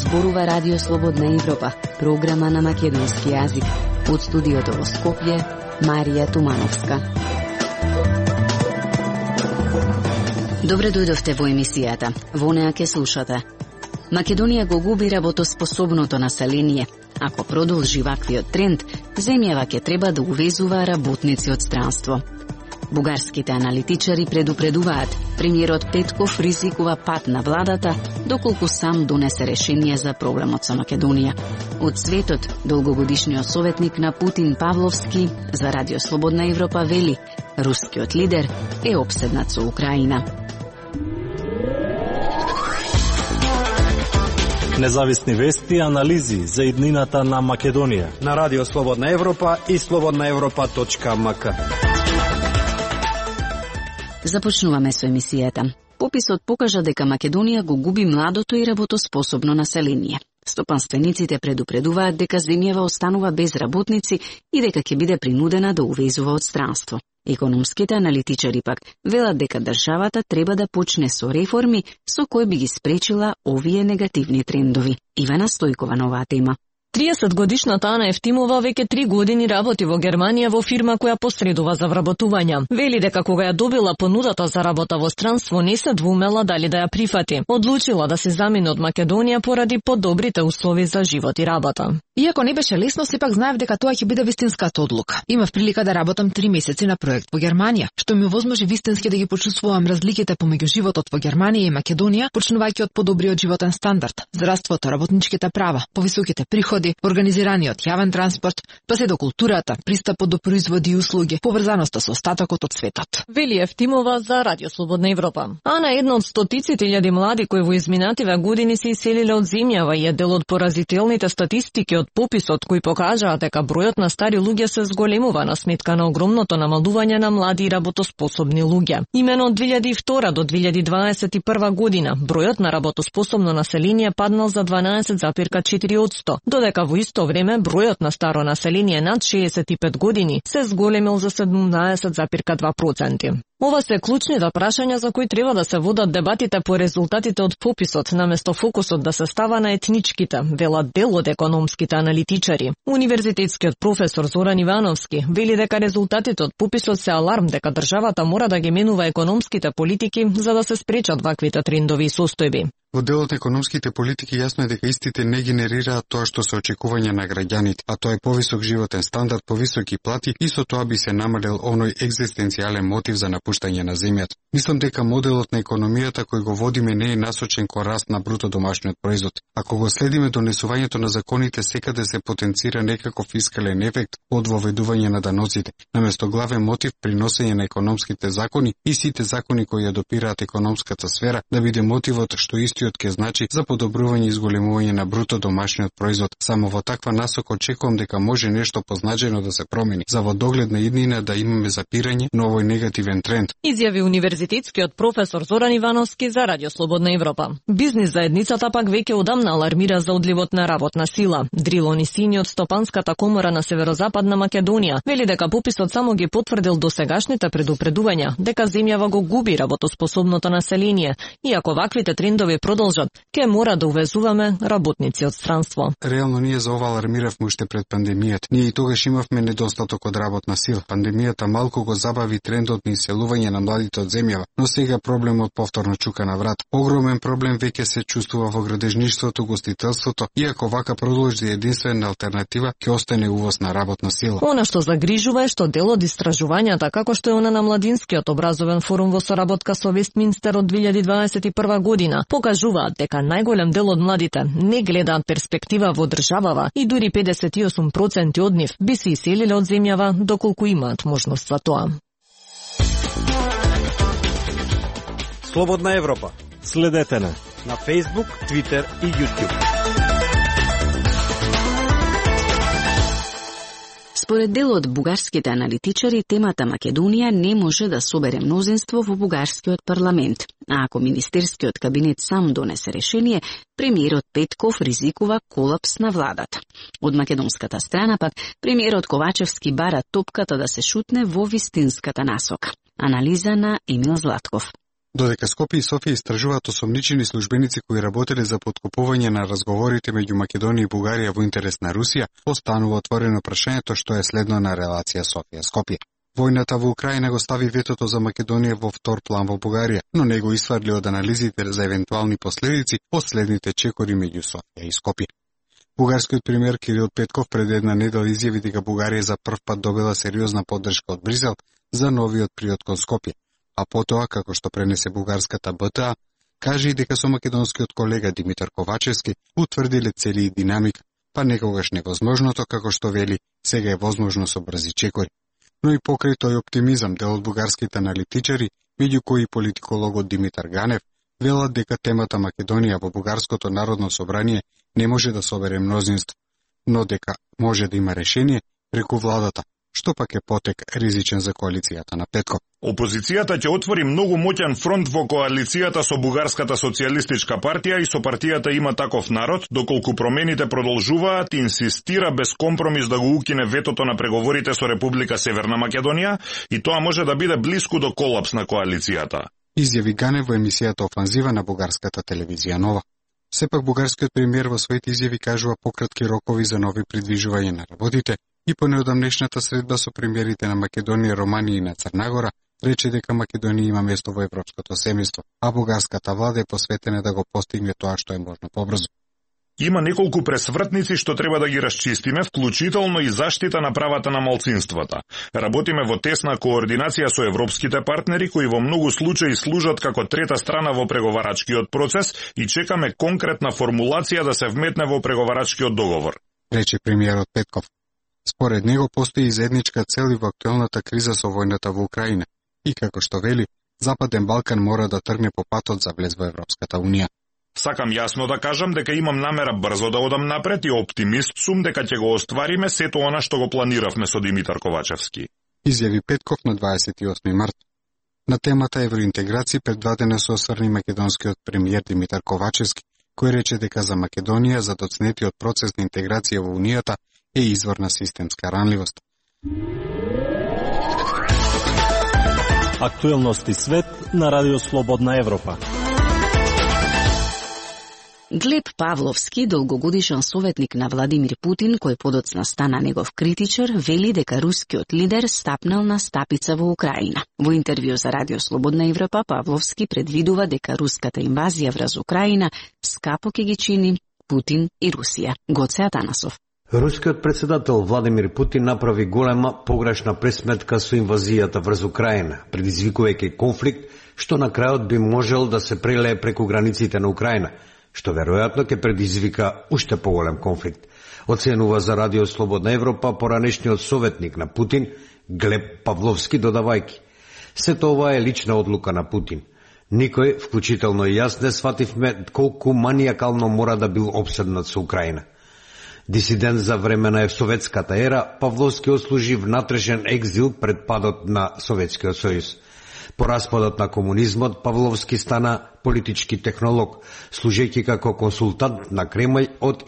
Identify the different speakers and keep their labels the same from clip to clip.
Speaker 1: зборува Радио Слободна Европа, програма на македонски јазик. Од студиото во Скопје, Марија Тумановска. Добре дојдовте во емисијата. Во неа ќе слушате. Македонија го губи работоспособното население. Ако продолжи ваквиот тренд, земјава ќе треба да увезува работници од странство. Бугарските аналитичари предупредуваат, премиерот Петков ризикува пат на владата, доколку сам донесе решение за проблемот со Македонија. Од светот, долгогодишниот советник на Путин Павловски за Радио Слободна Европа вели, рускиот лидер е опседнат со Украина.
Speaker 2: Независни вести и анализи за иднината на Македонија
Speaker 3: на Радио Слободна Европа и slobodnaevropa.mk.
Speaker 1: Започнуваме со емисијата. Пописот покажа дека Македонија го губи младото и работоспособно население. Стопанствениците предупредуваат дека земјава останува без работници и дека ќе биде принудена да увезува од странство. Економските аналитичари пак велат дека државата треба да почне со реформи со кои би ги спречила овие негативни трендови. Ивана Стојкова на оваа тема.
Speaker 4: 30-годишната Ана Ефтимова веќе 3 години работи во Германија во фирма која посредува за вработување. Вели дека кога ја добила понудата за работа во странство не се двумела дали да ја прифати. Одлучила да се замине од Македонија поради подобрите услови за живот и работа.
Speaker 5: Иако не беше лесно, сепак знаев дека тоа ќе биде вистинската одлука. Имав прилика да работам 3 месеци на проект во Германија, што ми овозможи вистински да ги почувствувам разликите помеѓу животот во Германија и Македонија, почнувајќи од подобриот животен стандард, здравството, работничките права, повисоките приходи, организираниот јавен транспорт, па се до културата, пристапот до производи и услуги, поврзаноста со остатокот од светот.
Speaker 4: Вели Ефтимова за Радио Слободна Европа. Ана е една од стотиците илјади млади кои во изминативе години се иселиле од земјава и е дел од поразителните статистики од пописот кои покажаат дека бројот на стари луѓе се зголемува на сметка на огромното намалување на млади и работоспособни луѓе. Имено од 2002 до 2021 година бројот на работоспособно население паднал за 12,4%, додека во исто време бројот на старо население над 65 години се зголемил за 17,2%. Ова се клучните прашања за кои треба да се водат дебатите по резултатите од пописот, наместо фокусот да се става на етничките, велат дел од економските аналитичари. Универзитетскиот професор Зоран Ивановски вели дека резултатите од пописот се аларм дека државата мора да ги менува економските политики за да се спречат ваквите трендови и состојби.
Speaker 6: Во делот економските политики јасно е дека истите не генерираат тоа што се очекување на граѓаните, а тоа е повисок животен стандард, повисоки плати и со тоа би се намалил оној екзистенцијален мотив за напуштање на земјата. Мислам дека моделот на економијата кој го водиме не е насочен кон раст на бруто домашниот производ. Ако го следиме донесувањето на законите, секаде се потенцира некако фискален ефект од воведување на даноците, наместо главен мотив при носење на економските закони и сите закони кои ја допираат економската сфера да биде мотивот што истиот ќе значи за подобрување и зголемување на бруто домашниот производ. Само во таква насока очекувам дека може нешто позначено да се промени, за во догледна иднина да имаме запирање на овој негативен тренд.
Speaker 4: Изјави универзитетскиот професор Зоран Ивановски за Радио Слободна Европа. Бизнис заедницата пак веќе одамна алармира за одливот на работна сила. Дрилон и Сини од Стопанската комора на Северозападна Македонија вели дека пописот само ги потврдил досегашните предупредувања дека земјава го губи работоспособното население и ако ваквите трендови продолжат, ке мора да увезуваме работници од странство.
Speaker 6: Реално ние за ова алармиравме уште пред пандемијата. Ние и тогаш имавме недостаток од работна сила. Пандемијата малку го забави трендот на иселување на младите од земјава, но сега проблемот повторно чука на врат. Огромен проблем веќе се чувствува во градежништвото, гостителството, иако вака продолжи единствена алтернатива ќе остане увоз на работна сила.
Speaker 4: Она што загрижува е што дел од истражувањата, како што е она на Младинскиот образовен форум во соработка со Вестминстер од 2021 година, покажуваат дека најголем дел од младите не гледаат перспектива во државава и дури 58% од нив би се иселиле од земјава доколку имаат можност за тоа.
Speaker 3: Слободна Европа.
Speaker 2: Следете на
Speaker 3: Facebook, Twitter и YouTube.
Speaker 1: Според дел од бугарските аналитичари, темата Македонија не може да собере мнозинство во бугарскиот парламент, а ако министерскиот кабинет сам донесе решение, премиерот Петков ризикува колапс на владата. Од македонската страна пак, премиерот Ковачевски бара топката да се шутне во вистинската насока. Анализа на Емил Златков.
Speaker 6: Додека Скопје и Софија истражуваат осомничени службеници кои работеле за подкупување на разговорите меѓу Македонија и Бугарија во интерес на Русија, останува отворено прашањето што е следно на релација Софија-Скопје. Војната во Украина го стави ветото за Македонија во втор план во Бугарија, но не го исфрли од анализите за евентуални последици од следните чекори меѓу Софија и Скопје. Бугарскиот премиер Кирил Петков пред една недела изјави дека Бугарија за прв пат добила сериозна поддршка од Бризел за новиот приот кон Скопје, а потоа, како што пренесе бугарската БТА, кажа и дека со македонскиот колега Димитар Ковачевски утврдиле цели и динамика, па некогаш невозможното, како што вели, сега е возможно со брзи чекори. Но и покрај тој оптимизам, дел од бугарските аналитичари, меѓу кои политикологот Димитар Ганев, велат дека темата Македонија во Бугарското народно собрание не може да собере мнозинство, но дека може да има решение преку владата, што пак е потек ризичен за коалицијата на Петков.
Speaker 7: Опозицијата ќе отвори многу моќен фронт во коалицијата со Бугарската социјалистичка партија и со партијата Има таков народ, доколку промените продолжуваат и инсистира без компромис да го укине ветото на преговорите со Република Северна Македонија и тоа може да биде блиску до колапс на коалицијата.
Speaker 6: Изјави Ганев во емисијата Офанзива на бугарската телевизија Нова. Сепак бугарскиот премиер во своите изјави кажува пократки рокови за нови придвижување на работите и по неодамнешната средба со премиерите на Македонија, Романија и на Црнагора, рече дека Македонија има место во европското семејство, а бугарската влада е посветена да го постигне тоа што е можно побрзо.
Speaker 7: Има неколку пресвртници што треба да ги расчистиме, вклучително и заштита на правата на малцинствата. Работиме во тесна координација со европските партнери кои во многу случаи служат како трета страна во преговарачкиот процес и чекаме конкретна формулација да се вметне во преговарачкиот договор,
Speaker 6: рече премиерот Петков. Според него постои заедничка цел и во актуелната криза со војната во Украина и, како што вели, Западен Балкан мора да тргне по патот за влез во Европската Унија.
Speaker 7: Сакам јасно да кажам дека имам намера брзо да одам напред и оптимист сум дека ќе го оствариме сето она што го планиравме со Димитар Ковачевски.
Speaker 6: Изјави Петков на 28 март. На темата евроинтеграција пред 2 дена се осврни македонскиот премиер Димитар Ковачевски, кој рече дека за Македонија задоцнетиот процес на интеграција во Унијата е извор на системска ранливост.
Speaker 2: Актуелности свет на Радио Слободна Европа.
Speaker 1: Глеб Павловски, долгогодишен советник на Владимир Путин, кој подоцна стана негов критичар, вели дека рускиот лидер стапнал на стапица во Украина. Во интервју за Радио Слободна Европа, Павловски предвидува дека руската инвазија врз Украина скапо ќе ги чини Путин и Русија. Гоце Атанасов.
Speaker 8: Рускиот председател Владимир Путин направи голема погрешна пресметка со инвазијата врз Украина, предизвикувајќи конфликт што на крајот би можел да се прелее преку границите на Украина, што веројатно ќе предизвика уште поголем конфликт. Оценува за Радио Слободна Европа поранешниот советник на Путин Глеб Павловски, додавајќи: сето ова е лична одлука на Путин. Никој, вклучително и јас, не свативме колку маниакално мора да бил обседнат со Украина. Дисидент за време на советската ера, Павловски ослужи внатрешен екзил пред падот на Советскиот сојуз. По распадот на комунизмот, Павловски стана политички технолог, служејќи како консултант на Кремљ од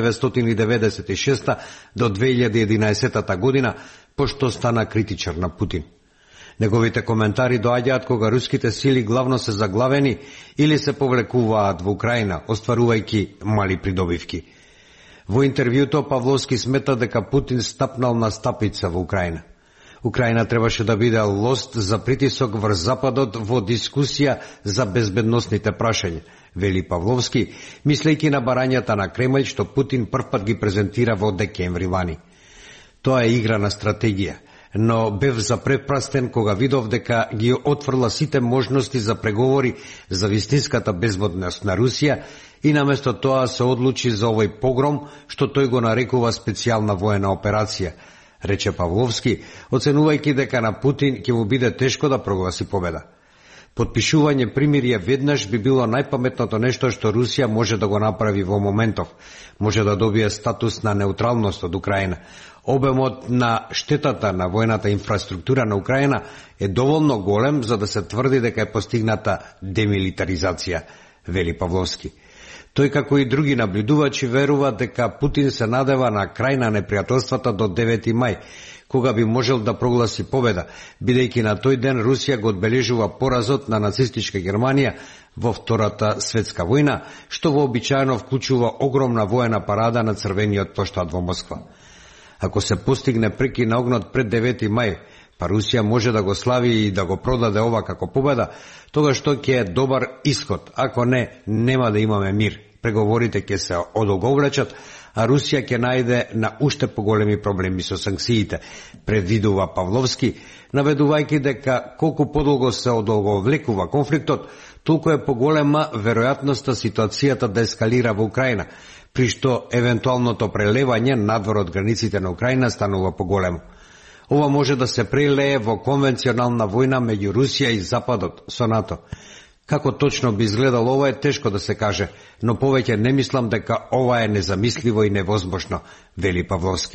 Speaker 8: 1996 до 2011 година, пошто стана критичар на Путин. Неговите коментари доаѓаат кога руските сили главно се заглавени или се повлекуваат во Украина, остварувајќи мали придобивки. Во интервјуто Павловски смета дека Путин стапнал на стапица во Украина. Украина требаше да биде лост за притисок врз Западот во дискусија за безбедносните прашања, вели Павловски, мислејќи на барањата на Кремљ што Путин првпат ги презентира во декември лани. Тоа е игра на стратегија, но бев запрепрастен кога видов дека ги отфрла сите можности за преговори за вистинската безбедност на Русија и наместо тоа се одлучи за овој погром што тој го нарекува специјална воена операција, рече Павловски, оценувајќи дека на Путин ќе му биде тешко да прогласи победа. Подпишување примирие веднаш би било најпаметното нешто што Русија може да го направи во моментов. Може да добие статус на неутралност од Украина. Обемот на штетата на војната инфраструктура на Украина е доволно голем за да се тврди дека е постигната демилитаризација, вели Павловски. Тој, како и други наблюдувачи, верува дека Путин се надева на крај на непријателствата до 9 мај, кога би можел да прогласи победа, бидејќи на тој ден Русија го одбележува поразот на нацистичка Германија во Втората светска војна, што вообичаено вклучува огромна воена парада на црвениот плоштад во Москва. Ако се постигне прекин на огнот пред 9 мај, па Русија може да го слави и да го продаде ова како победа, тогаш тоа ќе е добар исход. Ако не, нема да имаме мир. Преговорите ќе се одолговлечат, а Русија ќе најде на уште поголеми проблеми со санкциите, предвидува Павловски, наведувајќи дека колку подолго се одолговлекува конфликтот, толку е поголема веројатноста ситуацијата да ескалира во Украина, при што евентуалното прелевање надвор од границите на Украина станува поголемо. Ова може да се прелее во конвенционална војна меѓу Русија и Западот со НАТО. Како точно би изгледало ова е тешко да се каже, но повеќе не мислам дека ова е незамисливо и невозможно, вели Павловски.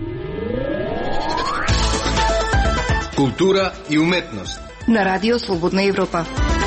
Speaker 9: Култура и уметност
Speaker 10: на Радио Слободна Европа.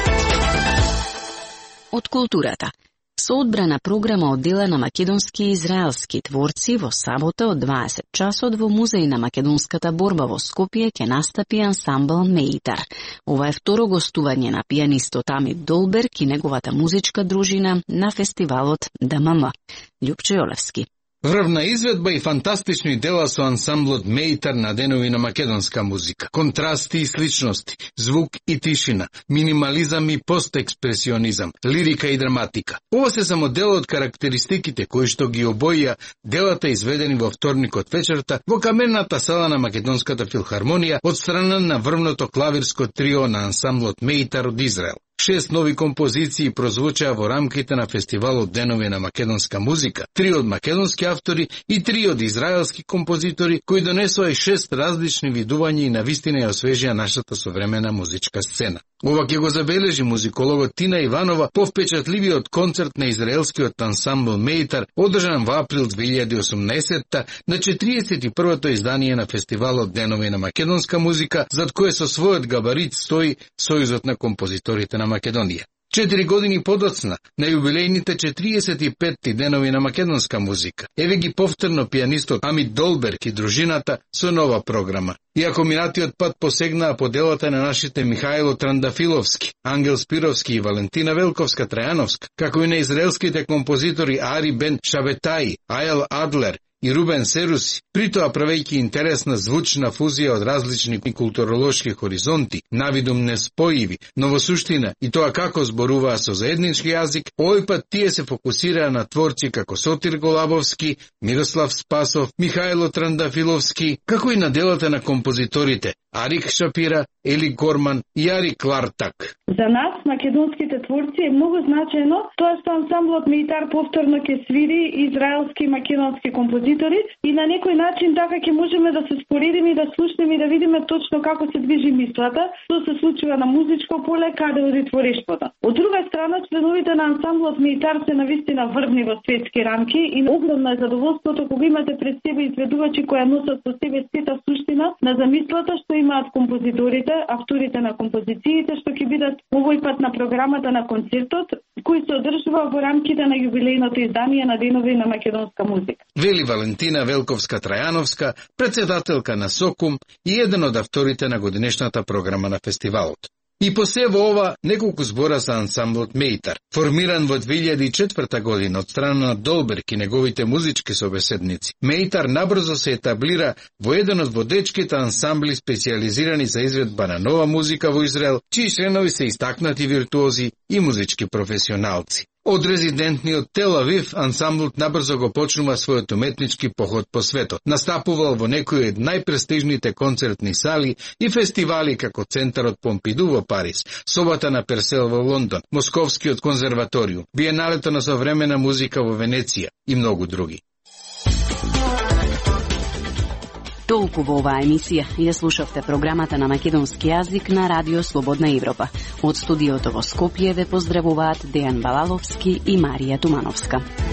Speaker 1: Од културата. Соодбрана програма од дела на македонски и израелски творци во сабота од 20 часот во Музеј на македонската борба во Скопје ќе настапи ансамбл Меитар. Ова е второ гостување на пианистот Амит Долберг и неговата музичка дружина на фестивалот ДММ. Љупчо Јолевски.
Speaker 9: Врвна изведба и фантастични дела со ансамблот Меитар на денови на македонска музика. Контрасти и сличности, звук и тишина, минимализам и постэкспресионизам, лирика и драматика. Ова се само дел од карактеристиките кои што ги обоја делата изведени во вторникот вечерта во камерната сала на Македонската филхармонија од страна на врвното клавирско трио на ансамблот Меитар од Израел. 6 нови композиции прозвучаа во рамките на фестивалот Денови на македонска музика, 3 од македонски автори и 3 од израелски композитори, кои донесоа и 6 различни видувања и навистина ја освежија нашата современа музичка сцена. Ова ќе го забележи музикологот Тина Иванова по впечатливиот концерт на израелскиот ансамбл Меитар, одржан во април 2018 на 41-то издание на фестивалот Денови на македонска музика, зад кое со својот габарит стои Сојузот на композиторите на Македонија. 4 години подоцна, на јубилејните 45-ти денови на македонска музика, еве ги повторно пианистот Амит Долберг и дружината со нова програма. Иако минатиот пат посегнаа по делата на нашите Михајло Трандафиловски, Ангел Спировски и Валентина Велковска-Трајановска, како и на израелските композитори Ари Бен Шабетаи, Ајел Адлер и Рубен Серуси, притоа правејќи интересна звучна фузија од различни културолошки хоризонти, навидум неспојиви, но во суштина и тоа како зборуваа со заеднички јазик, овој пат тие се фокусираа на творци како Сотир Голабовски, Мирослав Спасов, Михајло Трандафиловски, како и на делата на композиторите Арик Шапира, Ели Горман и Ари Клартак.
Speaker 11: За нас, македонските творци, е многу значено тоа што ансамблот Меитар повторно ќе свири израелски и македонски композитори и на некој начин така ќе можеме да се споредиме и да слушнеме и да видиме точно како се движи мислата, што се случува на музичко поле, каде оди творештвото. Од друга страна, членовите на ансамблот Меитар се навистина врвни во светски рамки и огромно е задоволството кога имате пред себе изведувачи кои носат со себе сета суштина на замислата што имаат композиторите, авторите на композициите што ќе бидат овој пат на програмата на концертот, кој се одржува во рамките на јубилејното издание на Денови на македонска музика.
Speaker 9: Вели Валентина Велковска-Трајановска, председателка на СОКУМ и еден од авторите на годинешната програма на фестивалот. И по се во ова неколку збора за ансамблот Меитар, формиран во 2004 година од страна на Долберг и неговите музички собеседници. Меитар набрзо се етаблира во еден од водечките ансамбли специализирани за изведба на нова музика во Израел, чии членови се истакнати виртуози и музички професионалци. Од резидентниот Тел Авив, ансамблот набрзо го почнува својот уметнички поход по светот. Настапувал во некои од најпрестижните концертни сали и фестивали како Центарот Помпиду во Париз, Собата на Персел во Лондон, Московскиот конзерваториум, Биеналето на современа музика во Венеција и многу други.
Speaker 1: Толку во оваа емисија ја слушавте програмата на македонски јазик на Радио Слободна Европа. Од студиото во Скопје ве поздравуваат Дејан Балаловски и Марија Тумановска.